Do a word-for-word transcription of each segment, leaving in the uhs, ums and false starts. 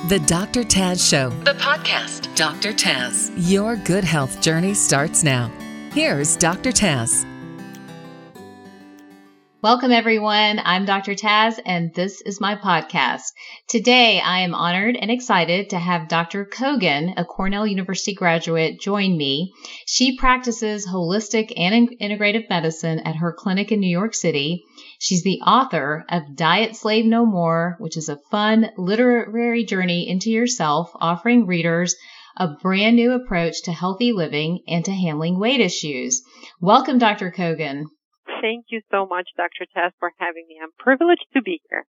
The Doctor Taz Show, the podcast. Doctor Taz, your good health journey starts now. Here's Doctor Taz. Welcome, everyone. I'm Doctor Taz, and this is my podcast. Today, I am honored and excited to have Doctor Kogan, a Cornell University graduate, join me. She practices holistic and integrative medicine at her clinic in New York City. She's the author of Diet Slave No More, which is a fun literary journey into yourself, offering readers a brand new approach to healthy living and to handling weight issues. Welcome, Doctor Kogan. Thank you so much, Doctor Taz, for having me. I'm privileged to be here.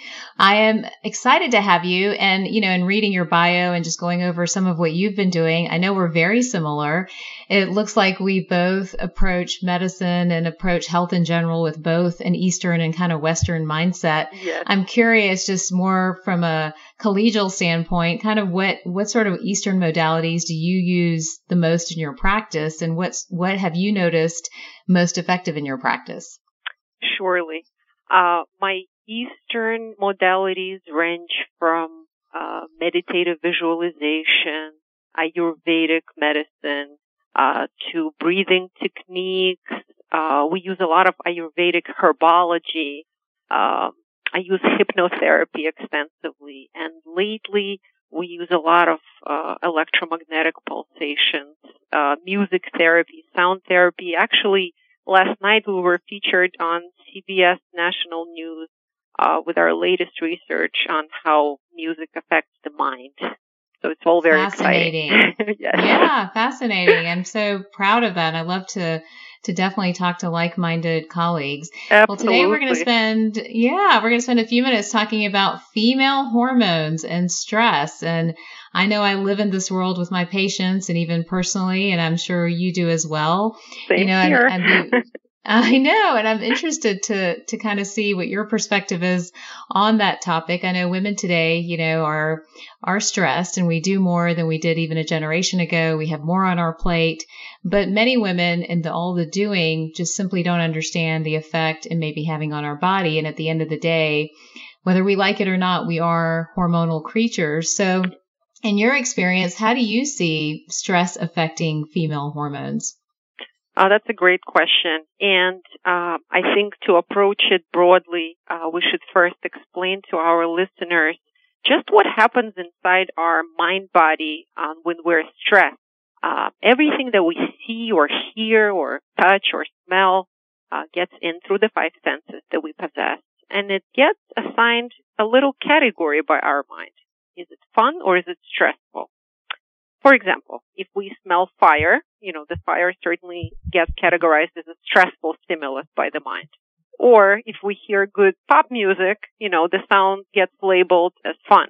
I am excited to have you. And, you know, in reading your bio and just going over some of what you've been doing, I know we're very similar. It looks like we both approach medicine and approach health in general with both an Eastern and kind of Western mindset. Yes. I'm curious, just more from a collegial standpoint, kind of what, what sort of Eastern modalities do you use the most in your practice, and what's, what have you noticed most effective in your practice? Surely. Uh, my Eastern modalities range from uh, meditative visualization, Ayurvedic medicine, uh, to breathing techniques. Uh, we use a lot of Ayurvedic herbology. Uh, I use hypnotherapy extensively, and lately we use a lot of uh, electromagnetic pulsations, uh, music therapy, sound therapy. Actually, last night we were featured on C B S National News uh, with our latest research on how music affects the mind. So it's all very fascinating. exciting. Yes. Yeah, fascinating. I'm so proud of that. I love to to definitely talk to like-minded colleagues. Absolutely. Well, today we're going to spend, yeah, we're going to spend a few minutes talking about female hormones and stress. And I know I live in this world with my patients and even personally, and I'm sure you do as well. Same you know, here. And, and we, I know, and I'm interested to to kind of see what your perspective is on that topic. I know women today, you know, are are stressed, and we do more than we did even a generation ago. We have more on our plate, but many women in the, all the doing just simply don't understand the effect it may be having on our body. And at the end of the day, whether we like it or not, we are hormonal creatures. So in your experience, how do you see stress affecting female hormones? Uh, that's a great question. And uh, I think to approach it broadly, uh, we should first explain to our listeners just what happens inside our mind-body uh, when we're stressed. Uh, everything that we see or hear or touch or smell uh, gets in through the five senses that we possess. And it gets assigned a little category by our mind. Is it fun or is it stressful? For example, if we smell fire, you know, the fire certainly gets categorized as a stressful stimulus by the mind. Or if we hear good pop music, you know, the sound gets labeled as fun.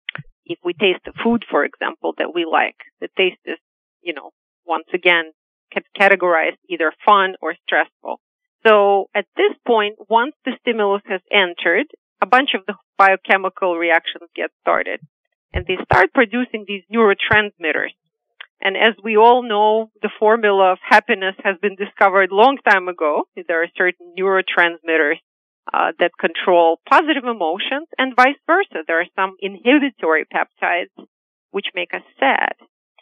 If we taste the food, for example, that we like, the taste is, you know, once again, categorized either fun or stressful. So at this point, once the stimulus has entered, a bunch of the biochemical reactions get started. And they start producing these neurotransmitters. And as we all know, the formula of happiness has been discovered a long time ago. There are certain neurotransmitters uh, that control positive emotions, and vice versa. There are some inhibitory peptides which make us sad.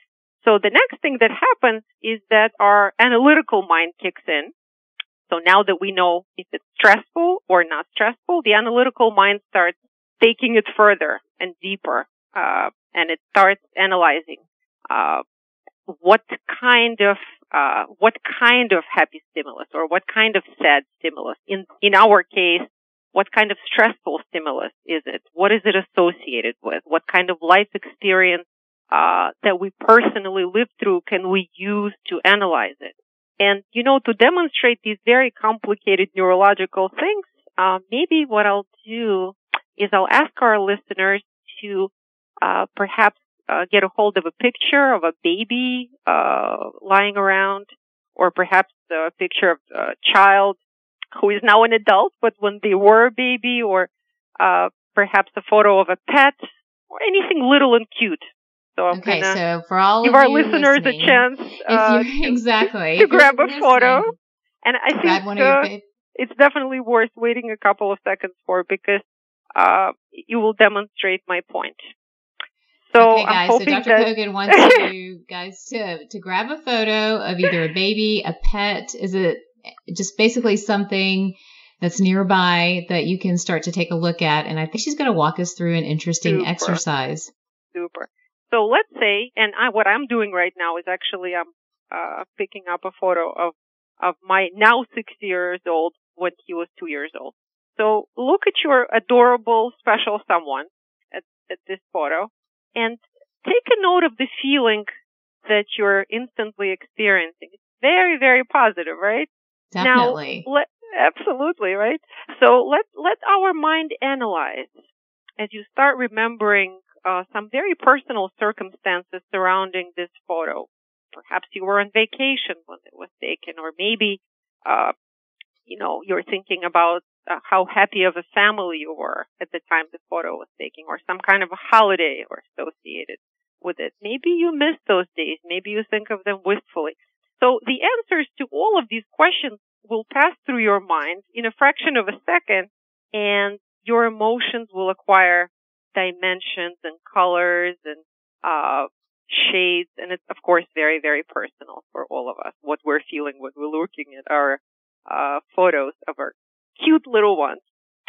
So the next thing that happens is that our analytical mind kicks in. So now that we know if it's stressful or not stressful, the analytical mind starts taking it further and deeper. Uh, and it starts analyzing, uh, what kind of, uh, what kind of happy stimulus or what kind of sad stimulus. In, in our case, what kind of stressful stimulus is it? What is it associated with? What kind of life experience, uh, that we personally lived through can we use to analyze it? And, you know, to demonstrate these very complicated neurological things, uh, maybe what I'll do is I'll ask our listeners to Uh, perhaps uh, get a hold of a picture of a baby uh, lying around, or perhaps a picture of a child who is now an adult, but when they were a baby, or uh, perhaps a photo of a pet, or anything little and cute. So I'm okay, gonna so for all give of our you listeners a chance uh, if you, exactly to grab a photo. And I grab think one uh, of your it's definitely worth waiting a couple of seconds for, because uh, you will demonstrate my point. So okay, I'm guys, so hoping Doctor that Kogan wants you guys to, to grab a photo of either a baby, a pet. Is it just basically something that's nearby that you can start to take a look at? And I think she's going to walk us through an interesting Super. exercise. Super. So let's say, and I, what I'm doing right now is actually I'm uh, picking up a photo of, of my now six years old when he was two years old. So look at your adorable, special someone at, at this photo and take a note of the feeling that you're instantly experiencing. It's very, very positive, right? Definitely. Now, let, absolutely, right? So let, let our mind analyze as you start remembering uh, some very personal circumstances surrounding this photo. Perhaps you were on vacation when it was taken, or maybe, uh, you know, you're thinking about uh, how happy of a family you were at the time the photo was taken, or some kind of a holiday or associated with it. Maybe you miss those days. Maybe you think of them wistfully. So the answers to all of these questions will pass through your mind in a fraction of a second, and your emotions will acquire dimensions and colors and uh shades, and it's of course very, very personal for all of us what we're feeling when we're looking at our uh photos of our cute little ones.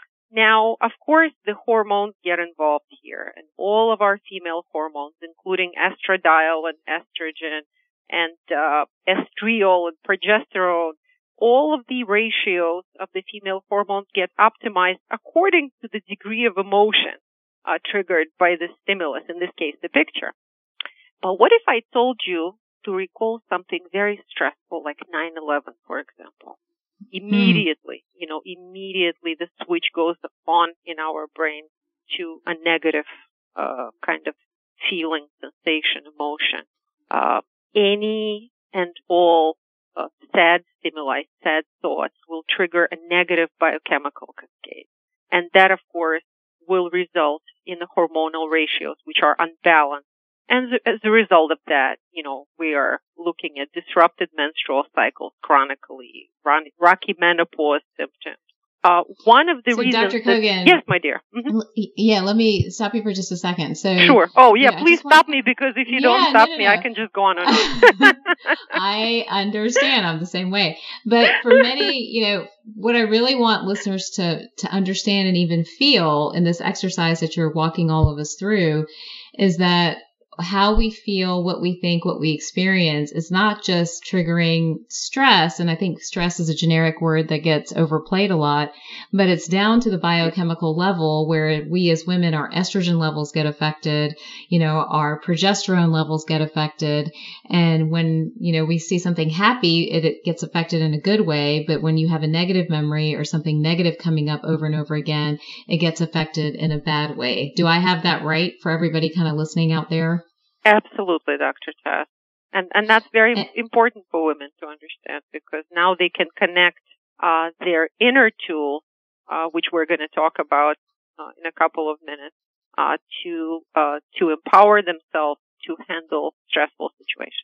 Now, of course, the hormones get involved here, and all of our female hormones, including estradiol and estrogen and uh estriol and progesterone, all of the ratios of the female hormones get optimized according to the degree of emotion uh, triggered by the stimulus, in this case, the picture. But what if I told you to recall something very stressful like nine eleven, for example? Immediately, mm. you know, immediately the switch goes on in our brain to a negative uh, kind of feeling, sensation, emotion. Uh, any and all uh, sad stimuli, sad thoughts will trigger a negative biochemical cascade. And that, of course, will result in the hormonal ratios, which are unbalanced. And as a result of that, you know, we are looking at disrupted menstrual cycles chronically, rocky menopause symptoms. Uh, one of the so reasons. Doctor Kogan. That, yes, my dear. Mm-hmm. Yeah, let me stop you for just a second. So sure. Oh, yeah. You know, please stop want... me because if you yeah, don't stop no, no, no. me, I can just go on and on. I understand. I'm the same way. But for many, you know, what I really want listeners to to understand and even feel in this exercise that you're walking all of us through is that how we feel, what we think, what we experience is not just triggering stress. And I think stress is a generic word that gets overplayed a lot, but it's down to the biochemical level where we as women, our estrogen levels get affected, you know, our progesterone levels get affected. And when, you know, we see something happy, it, it gets affected in a good way. But when you have a negative memory or something negative coming up over and over again, it gets affected in a bad way. Do I have that right for everybody kind of listening out there? Absolutely, Doctor Taz. And and that's very and, important for women to understand because now they can connect uh, their inner tool, uh, which we're going to talk about uh, in a couple of minutes, uh, to uh, to empower themselves to handle stressful situations.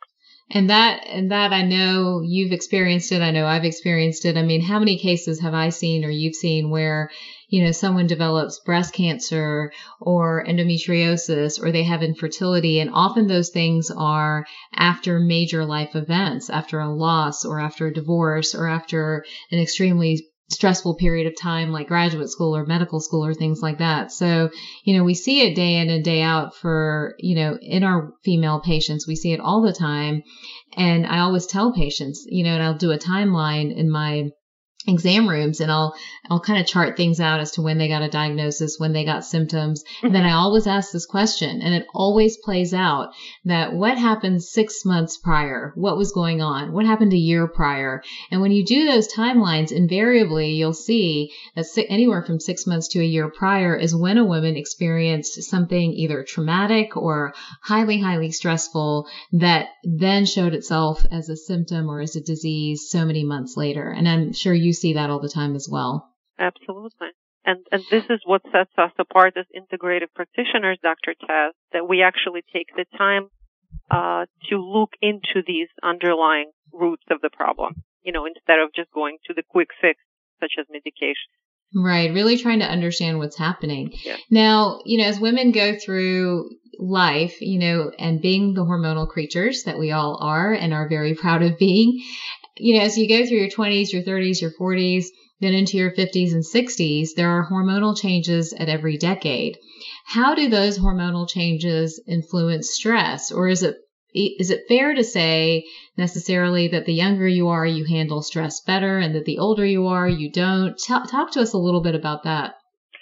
And that, and that I know you've experienced it. I know I've experienced it. I mean, how many cases have I seen or you've seen where, you know, someone develops breast cancer or endometriosis or they have infertility. And often those things are after major life events, after a loss or after a divorce or after an extremely stressful period of time like graduate school or medical school or things like that. So, you know, we see it day in and day out for, you know, in our female patients, we see it all the time. And I always tell patients, you know, and I'll do a timeline in my exam rooms and I'll, I'll kind of chart things out as to when they got a diagnosis, when they got symptoms. And then I always ask this question and it always plays out that what happened six months prior? What was going on? What happened a year prior? And when you do those timelines, invariably you'll see that anywhere from six months to a year prior is when a woman experienced something either traumatic or highly, highly stressful that then showed itself as a symptom or as a disease so many months later. And I'm sure you see that all the time as well. Absolutely. And and this is what sets us apart as integrative practitioners, Doctor Taz, that we actually take the time uh, to look into these underlying roots of the problem, you know, instead of just going to the quick fix, such as medication. Right. Really trying to understand what's happening. Yeah. Now, you know, as women go through life, you know, and being the hormonal creatures that we all are and are very proud of being, you know, as you go through your twenties, your thirties, your forties, then into your fifties and sixties, there are hormonal changes at every decade. How do those hormonal changes influence stress? Or is it is it fair to say necessarily that the younger you are, you handle stress better, and that the older you are, you don't? T- talk to us a little bit about that.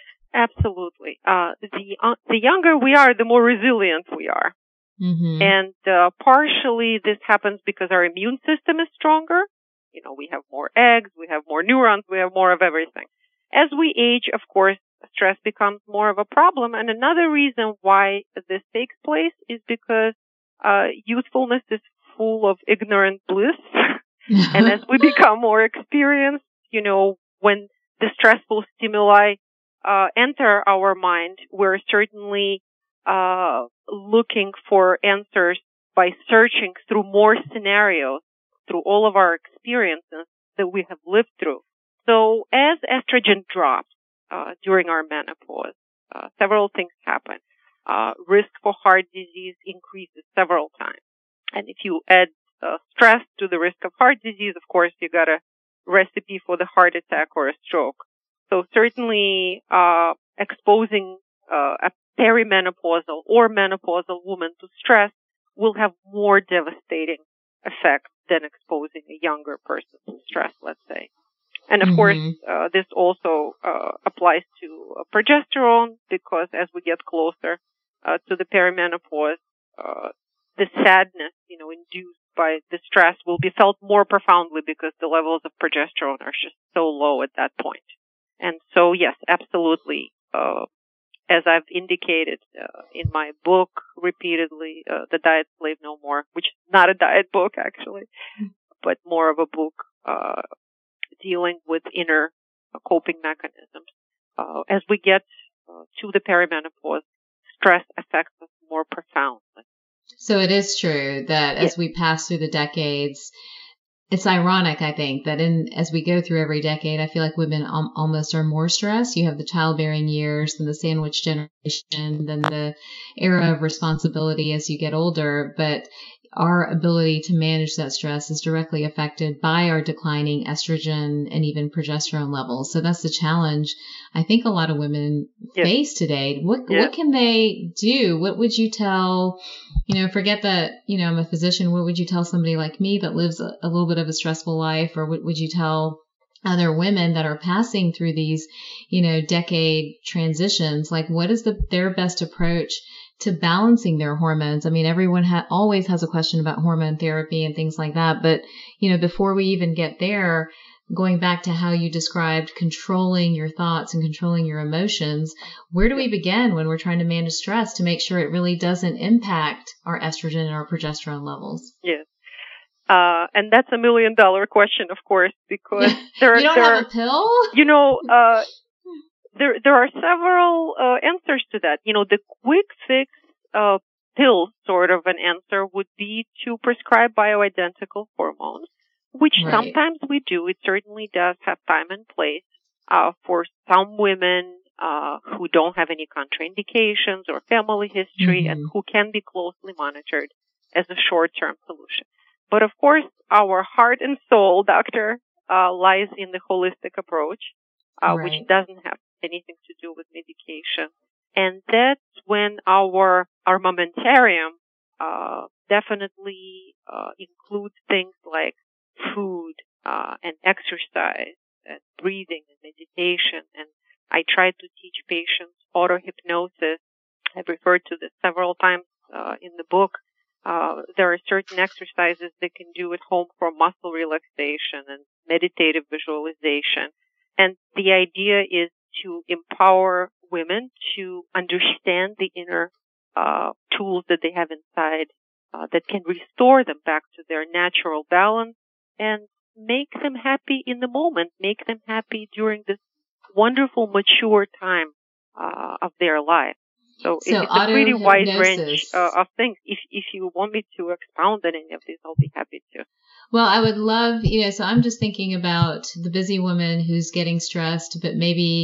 Absolutely. Uh, the uh, the younger we are, the more resilient we are. Mm-hmm. And uh, partially this happens because our immune system is stronger. You know, we have more eggs, we have more neurons, we have more of everything. As we age, of course, stress becomes more of a problem. And another reason why this takes place is because uh, youthfulness is full of ignorant bliss. And as we become more experienced, you know, when the stressful stimuli uh, enter our mind, we're certainly uh, looking for answers by searching through more scenarios, through all of our experiences that we have lived through. So as estrogen drops uh, during our menopause, uh, several things happen. Uh, risk for heart disease increases several times. And if you add uh, stress to the risk of heart disease, of course, you got a recipe for the heart attack or a stroke. So certainly uh, exposing uh, a perimenopausal or menopausal woman to stress will have more devastating effects than exposing a younger person to stress, let's say. And of mm-hmm. course, uh, this also uh, applies to uh, progesterone, because as we get closer uh, to the perimenopause, uh, the sadness, you know, induced by the stress will be felt more profoundly because the levels of progesterone are just so low at that point. And so, yes, absolutely. Uh, as I've indicated uh, in my book repeatedly, uh, The Diet Slave No More, which is not a diet book actually, but more of a book uh, dealing with inner uh, coping mechanisms. Uh, as we get uh, to the perimenopause, stress affects us more profoundly. So it is true that yes. as we pass through the decades, it's ironic, I think, that in as we go through every decade, I feel like women um, almost are more stressed. You have the childbearing years, then the sandwich generation, then the era of responsibility as you get older. But our ability to manage that stress is directly affected by our declining estrogen and even progesterone levels. So that's the challenge I think a lot of women yes. face today. What yes. what can they do? What would you tell, you know, forget that, you know, I'm a physician. What would you tell somebody like me that lives a, a little bit of a stressful life? Or what would you tell other women that are passing through these, you know, decade transitions? Like, what is the their best approach to balancing their hormones? I mean, everyone ha- always has a question about hormone therapy and things like that. But, you know, before we even get there, going back to how you described controlling your thoughts and controlling your emotions, where do we begin when we're trying to manage stress to make sure it really doesn't impact our estrogen and our progesterone levels? Yes. Uh, and that's a million dollar question, of course, because there you don't there have a pill? You know, uh, there, there are several, uh, answers to that. You know, the quick fix, uh, pill sort of an answer would be to prescribe bioidentical hormones, which right. sometimes we do. It certainly does have time and place, uh, for some women, uh, who don't have any contraindications or family history mm-hmm. and who can be closely monitored as a short-term solution. But of course, our heart and soul, doctor, uh, lies in the holistic approach, uh, right. which doesn't have anything to do with medication. And that's when our armamentarium, uh, definitely, uh, includes things like food, uh, and exercise and breathing and meditation. And I try to teach patients auto-hypnosis. I've referred to this several times, uh, in the book. Uh, there are certain exercises they can do at home for muscle relaxation and meditative visualization. And the idea is to empower women to understand the inner uh, tools that they have inside uh, that can restore them back to their natural balance and make them happy in the moment, make them happy during this wonderful, mature time uh, of their life. So, so it's a pretty wide range uh, of things. If if you want me to expound on any of these, I'll be happy to. Well, I would love, you know, so I'm just thinking about the busy woman who's getting stressed, but maybe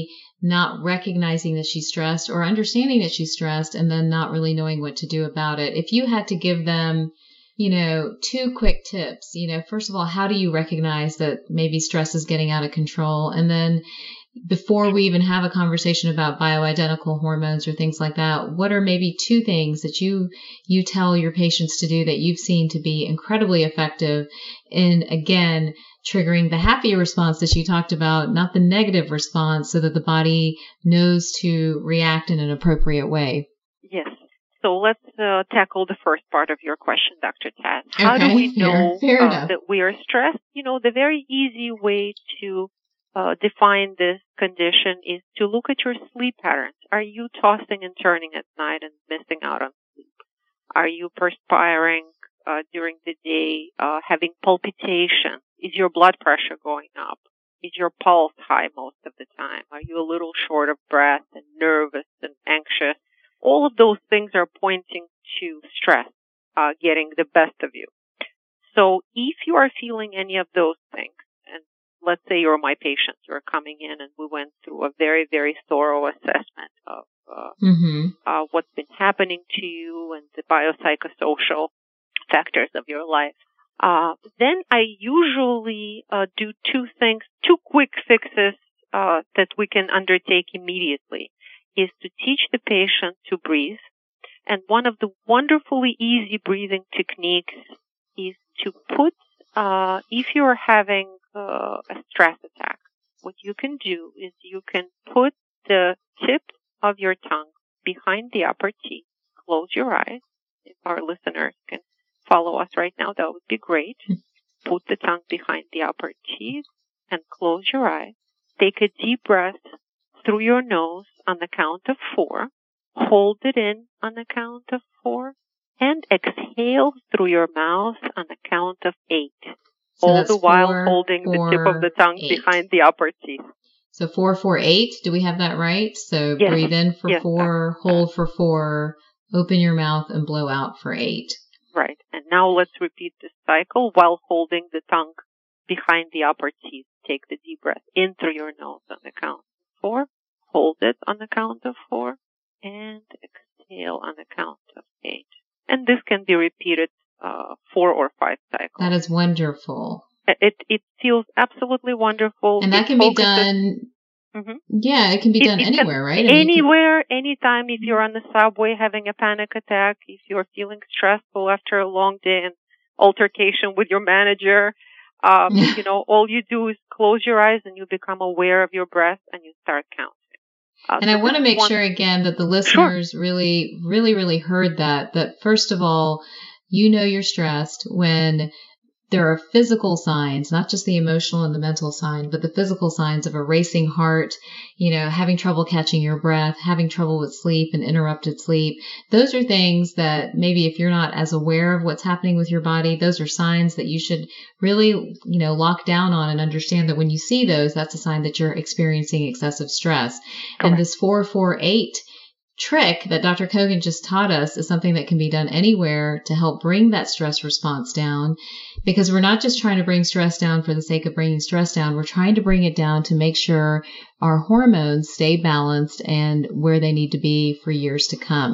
not recognizing that she's stressed or understanding that she's stressed and then not really knowing what to do about it. If you had to give them, you know, two quick tips, you know, first of all, how do you recognize that maybe stress is getting out of control? And then before we even have a conversation about bioidentical hormones or things like that, what are maybe two things that you you tell your patients to do that you've seen to be incredibly effective in, again, triggering the happy response that you talked about, not the negative response, so that the body knows to react in an appropriate way? Yes. So let's uh, tackle the first part of your question, Doctor Taz. How okay, do we know fair, fair uh, that we are stressed? You know, the very easy way to Uh, define this condition is to look at your sleep patterns. Are you tossing and turning at night and missing out on sleep? Are you perspiring uh, during the day, uh, having palpitation? Is your blood pressure going up? Is your pulse high most of the time? Are you a little short of breath and nervous and anxious? All of those things are pointing to stress uh, getting the best of you. So if you are feeling any of those things, let's say you're my patient, you're coming in and we went through a very, very thorough assessment of uh, mm-hmm. uh, what's been happening to you and the biopsychosocial factors of your life. Uh, then I usually uh, do two things, two quick fixes uh, that we can undertake immediately, is to teach the patient to breathe. And one of the wonderfully easy breathing techniques is to put, uh, if you're having Uh, a stress attack, what you can do is you can put the tip of your tongue behind the upper teeth. Close your eyes. If our listeners can follow us right now, that would be great. Put the tongue behind the upper teeth and close your eyes. Take a deep breath through your nose on the count of four. Hold it in on the count of four. And exhale through your mouth on the count of eight. So all the while four, holding four, the tip of the tongue eight. behind the upper teeth. So four, four, eight. Do we have that right? So yes. breathe in for yes, four, that's, hold that's. for four, open your mouth and blow out for eight. Right. And now let's repeat this cycle while holding the tongue behind the upper teeth. Take the deep breath in through your nose on the count of four. Hold it on the count of four. And exhale on the count of eight. And this can be repeated Uh, four or five cycles. That is wonderful. It it feels absolutely wonderful. And that it can focuses, be done. Mm-hmm. Yeah, it can be it, done it anywhere, can, right? I mean, anywhere, can... anytime. If you're on the subway having a panic attack, if you're feeling stressful after a long day and altercation with your manager, um, you know, all you do is close your eyes and you become aware of your breath and you start counting. Uh, and so I want to make one... sure again that the listeners sure. really, really, really heard that. That first of all, you know you're stressed when there are physical signs, not just the emotional and the mental sign, but the physical signs of a racing heart, you know, having trouble catching your breath, having trouble with sleep and interrupted sleep. Those are things that maybe if you're not as aware of what's happening with your body, those are signs that you should really, you know, lock down on and understand that when you see those, that's a sign that you're experiencing excessive stress. Correct. And this four four eight trick that Doctor Kogan just taught us is something that can be done anywhere to help bring that stress response down, because we're not just trying to bring stress down for the sake of bringing stress down. We're trying to bring it down to make sure our hormones stay balanced and where they need to be for years to come.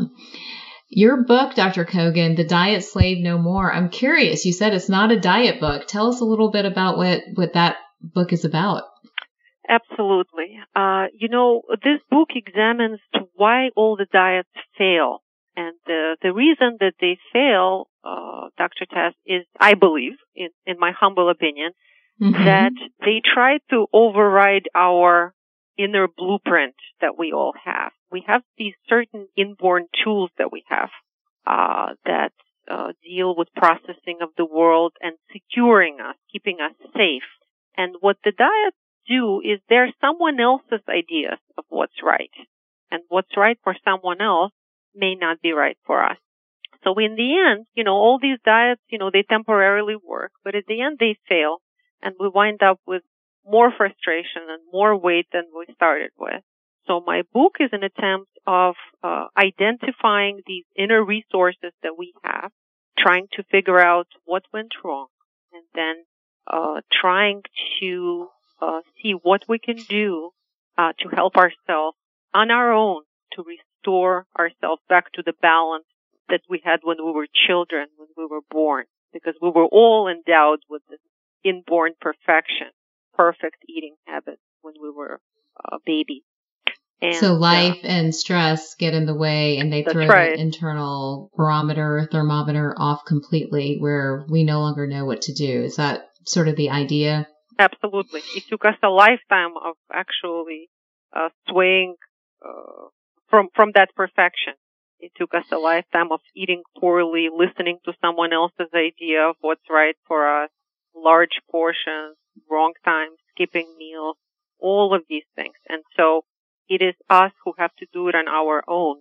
Your book, Doctor Kogan, The Diet Slave No More. I'm curious. You said it's not a diet book. Tell us a little bit about what, what that book is about. Absolutely. Uh, you know, this book examines why all the diets fail. And the, the reason that they fail, uh, Doctor Taz, is, I believe, in, in my humble opinion, mm-hmm. that they try to override our inner blueprint that we all have. We have these certain inborn tools that we have, uh, that, uh, deal with processing of the world and securing us, keeping us safe. And what the diet do is they're someone else's ideas of what's right. And what's right for someone else may not be right for us. So in the end, you know, all these diets, you know, they temporarily work, but at the end they fail and we wind up with more frustration and more weight than we started with. So my book is an attempt of uh, identifying these inner resources that we have, trying to figure out what went wrong, and then uh, trying to Uh, see what we can do uh, to help ourselves on our own to restore ourselves back to the balance that we had when we were children, when we were born, because we were all endowed with this inborn perfection, perfect eating habits when we were uh, babies. And, so life uh, and stress get in the way, and they throw right. the internal barometer, thermometer off completely, where we no longer know what to do. Is that sort of the idea? Absolutely. It took us a lifetime of actually uh, swaying uh, from from that perfection. It took us a lifetime of eating poorly, listening to someone else's idea of what's right for us, large portions, wrong times, skipping meals, all of these things. And so it is us who have to do it on our own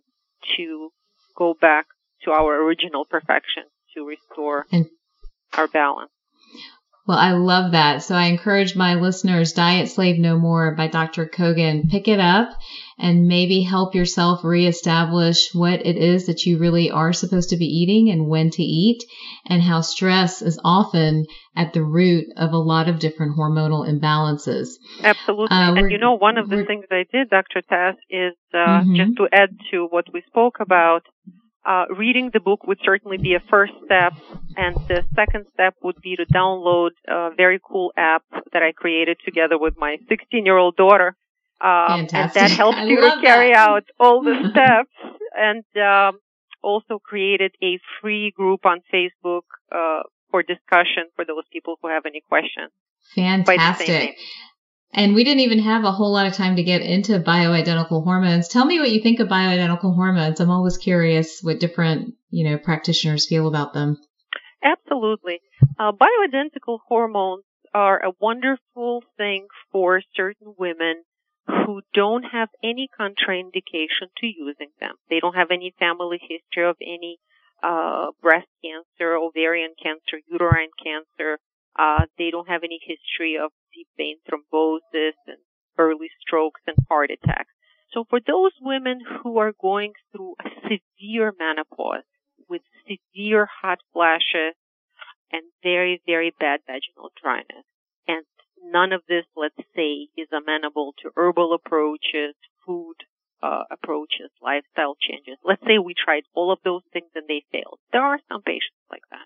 to go back to our original perfection, to restore and, our balance. Well, I love that. So I encourage my listeners, Diet Slave No More by Doctor Kogan, pick it up and maybe help yourself reestablish what it is that you really are supposed to be eating and when to eat, and how stress is often at the root of a lot of different hormonal imbalances. Absolutely. Uh, and you know, one of the things I did, Doctor Taz, is uh, mm-hmm. just to add to what we spoke about, Uh, reading the book would certainly be a first step, and the second step would be to download a very cool app that I created together with my sixteen-year-old daughter, um, and that helps you to carry that. out all the steps. And um, also created a free group on Facebook uh, for discussion for those people who have any questions. Fantastic. And we didn't even have a whole lot of time to get into bioidentical hormones. Tell me what you think of bioidentical hormones. I'm always curious what different, you know, practitioners feel about them. Absolutely. Uh, bioidentical hormones are a wonderful thing for certain women who don't have any contraindication to using them. They don't have any family history of any uh, breast cancer, ovarian cancer, uterine cancer. Uh, they don't have any history of deep vein thrombosis and early strokes and heart attacks. So for those women who are going through a severe menopause with severe hot flashes and very, very bad vaginal dryness, and none of this, let's say, is amenable to herbal approaches, food uh, approaches, lifestyle changes. Let's say we tried all of those things and they failed. There are some patients like that.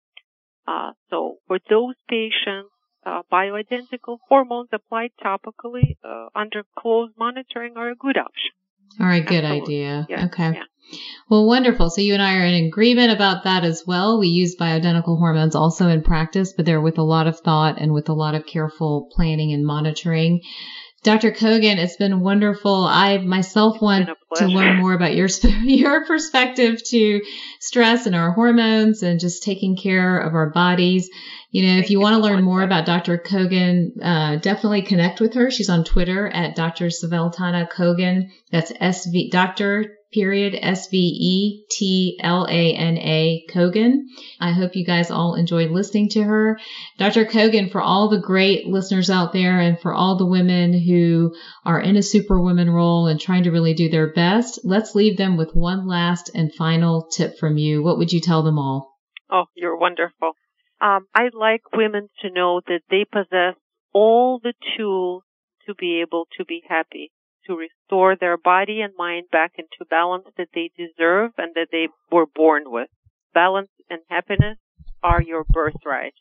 Uh, so for those patients, uh, bioidentical hormones applied topically uh, under close monitoring are a good option. All right, good Absolutely. idea. Yeah, okay. Yeah. Well, wonderful. So you and I are in agreement about that as well. We use bioidentical hormones also in practice, but they're with a lot of thought and with a lot of careful planning and monitoring. Doctor Kogan, it's been wonderful. I myself want to learn more about your your perspective to stress and our hormones and just taking care of our bodies. You know, if you want to learn more about Doctor Kogan, uh, definitely connect with her. She's on Twitter at Doctor Sveltlana Kogan. That's S V Doctor period S V E T L A N A Kogan. I hope you guys all enjoyed listening to her. Doctor Kogan, for all the great listeners out there and for all the women who are in a superwoman role and trying to really do their best, let's leave them with one last and final tip from you. What would you tell them all? Oh, you're wonderful. Um, I'd like women to know that they possess all the tools to be able to be happy, to restore their body and mind back into balance that they deserve and that they were born with. Balance and happiness are your birthright.